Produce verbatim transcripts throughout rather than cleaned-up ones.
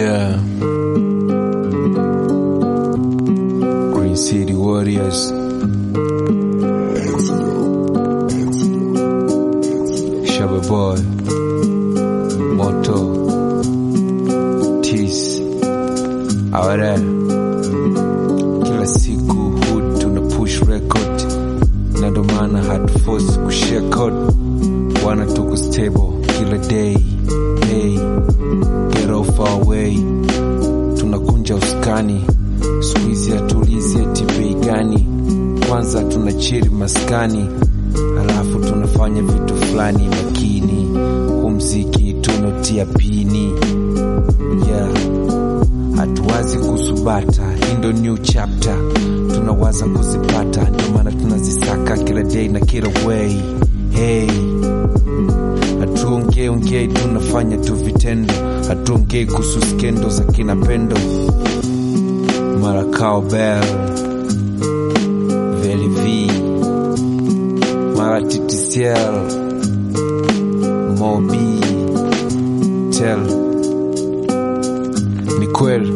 Yeah. Green City Warriors. Shabba Boy. Moto. Tease. Ahora. Kila siku hood tuna push record. Na ndo maana hatu force kushare code. Wana tuko stable kila day. Hey, get off our way. Tunakunja uskani, squeeze ya tulizi eti bei gani. Kwanza tunachiri maskani, alafu tunafanya vitu fulani makini. Kumziki tunotia pini. Yeah, hatuwazi kusubata, indo new chapter. Tunawaza kuzipata, ndio maana tunazisaka kila day na kila way. Hey, hatuongei ongei, tunafanya tu vitendo. Hatuongei kuhusu skendo za kina Pendo, Mara Bell, Veli V, Mara T T C L, Mobi, Tel. Ni kweli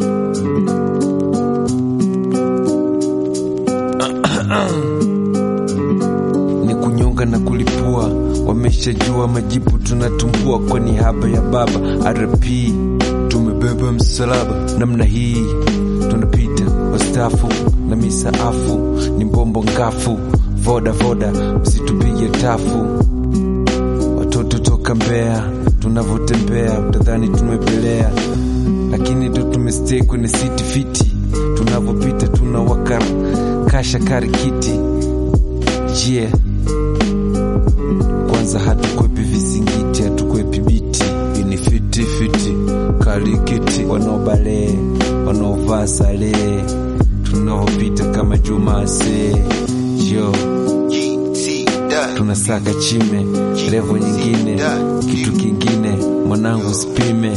ni kunyonga na kulipua. Wameshajua majibu tunatumbua kwa niaba ya baba. R P tumebeba msalaba namna hii. Tunapita wastafu na misaafu. Ni mbombo ngafu. Voda voda msitupige tafu. Watoto toka Mbeya tunavotembea utadhani tumepelea, lakini ndo tumestay kwenye city fiti. Tunavopita tunawaka kasha karikiti. Yeah, kwanza hatukwepi visingiti, hatukwepi biti. Ini fiti fiti karikiti. Wanaobale, wanaovaa sale, tunavopita kama Jumase. Yo, tunasaka chime, levo nyingine, kitu kingine, mwanangu spime.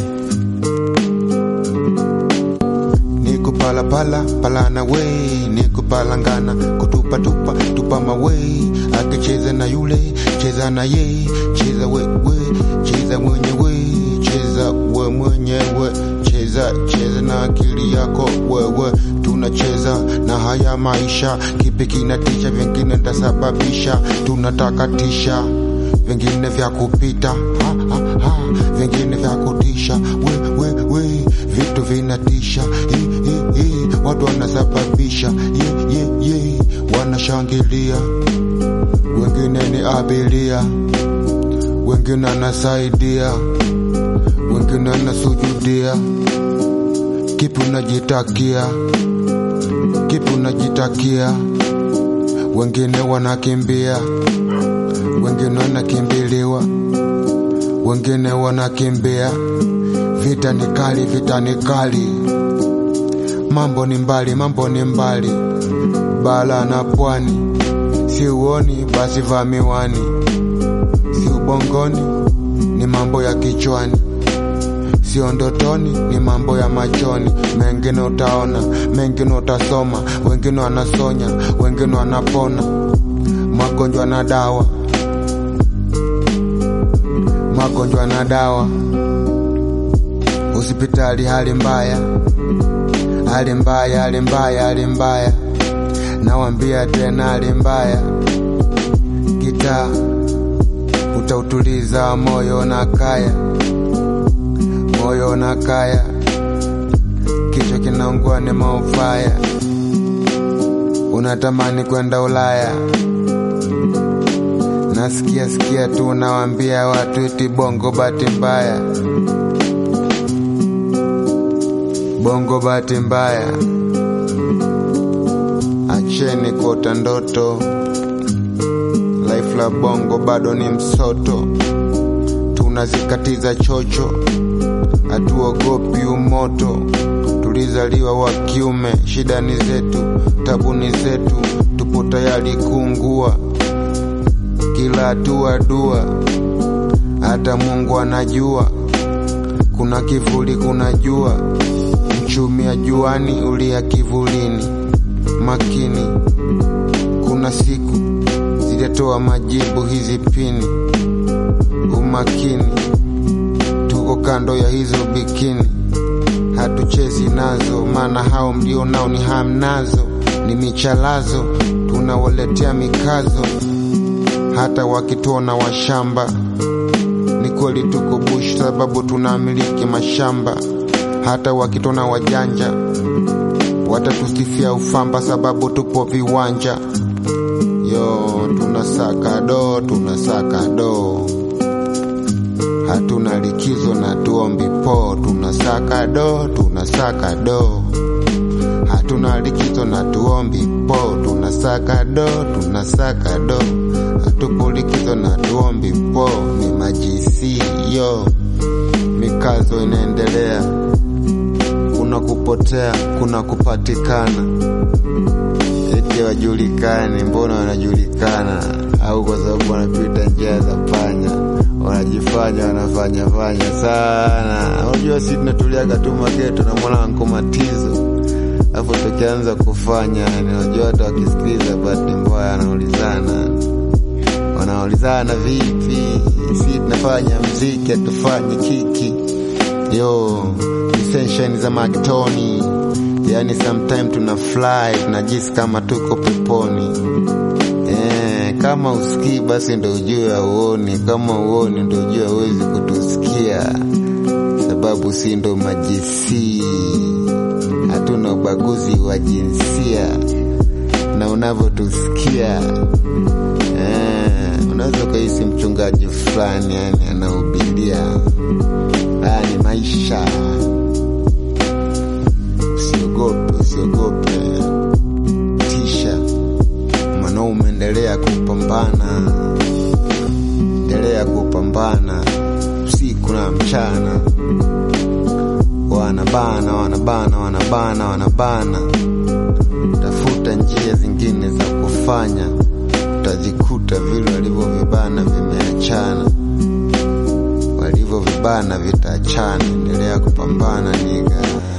Niku pala pala, pala na way. Niku pala ngana, kutupa tupa, tupa maway. Akicheza na yule, cheza na ye. Cheza we we, cheza mwenyewe. Cheza we mwenyewe. Cheza, cheza na akili yako wewe. Tunacheza na haya maisha. Kipi kinatisha, vingine tasababisha. Tunatakatisha, vingine vya kupita, ha, ha, ha. Vingine vya kutisha, we we we. Vitu vinatisha, hi, hi, hi. Watu wanasababisha, ye ye ye. Wanashangilia, wengine ni abiria, wengine anasaidia, wengine anasujudia. Kipi unajitakia, kipi unajitakia. Wengine wanakimbia, wengine wanakimbiliwa, wengine wanakimbia. Vita ni kali, vita ni kali. Mambo ni mbali, mambo ni mbali. Bala na pwani, si uoni basi vaa miwani. Si ubongoni, ni mambo ya kichwani. Sio ndotoni, ni mambo ya machoni. Mengine utaona, mengine utasoma. Wengine wanasonya, wengine wanapona. Magonjwa na dawa, magonjwa na dawa. Hospitali hali mbaya, hali mbaya, hali mbaya, hali mbaya. Nawambia tena hali mbaya. Gitaa utautuliza moyo na kaya, moyo na kaya. Kichwa kinaungua ni maufaya. Unatamani kwenda Ulaya. Nasikia sikia tu nawambia watu eti bongo bahati mbaya, bongo bahati mbaya. Acheni kuota ndoto. Life la bongo bado ni msoto. Tunazikatiza chocho, hatuogopi umoto. Tulizaliwa wa kiume, shida ni zetu, tabu ni zetu. Tupo tayari kuungua kila hatua dua. Hata Mungu anajua kuna kivuli, kuna jua. Mchumia juani, ulia kivulini. Makini, kuna siku zitatoa majibu hizi pini. Umakini, tuko kando ya hizo bikini. hatuchezi nazo, maana hao mlio nao ni hamnazo, ni michalazo, tunawaletea mikazo. Hata wakituona washamba, ni kweli tuko bush sababu tunamiliki mashamba. Hata wakituona wajanja, watatusifia ufamba sababu tupo viwanja. Yo, tunasaka do, tunasaka do, hatuna likizo na tuombi po. Tunasaka do, tunasaka do, hatuna likizo na tuombi po. Tunasaka do, tunasaka do, hatupo likizo na tuombi po. Ni majisi yo, mikazo inaendelea, kuna kupotea, kuna kupatikana. Eti wajulikane, mbona wanajulikana? Au kwa sababu wanapita njia za panya, wanajifanya wanafanya fanya sana. Unajua sisi tunatuliaga tu mageto na mwana wankomatizo, hapo tukianza kufanya, unajua hata wakisikiliza bahati mbaya wanaulizana, wanaulizana vipi sisi tunafanya muziki atufanye kiki. Yo, dissension za magtoni, yani sometime tuna fly, tunajisi kama tuko peponi. Eh, kama usikii basi ndio ujue uoni, kama uoni ndio ujue huwezi kutusikia, sababu si ndo majisi, hatuna ubaguzi wa jinsia. Na unavyotusikia, eh, unaweza kuhisi mchungaji fulani yani anahubiria haya ni maisha. Usiogope, usiogope, tisha, mwanaume endelea kupambana, endelea kupambana usiku na mchana. Wanabana, wanabana, wanabana, wanabana, tafuta njia zingine za kufanya, utajikuta vile walivyo vibana vimeachana, walivyo vibana vitaachana. Endelea kupambana niga.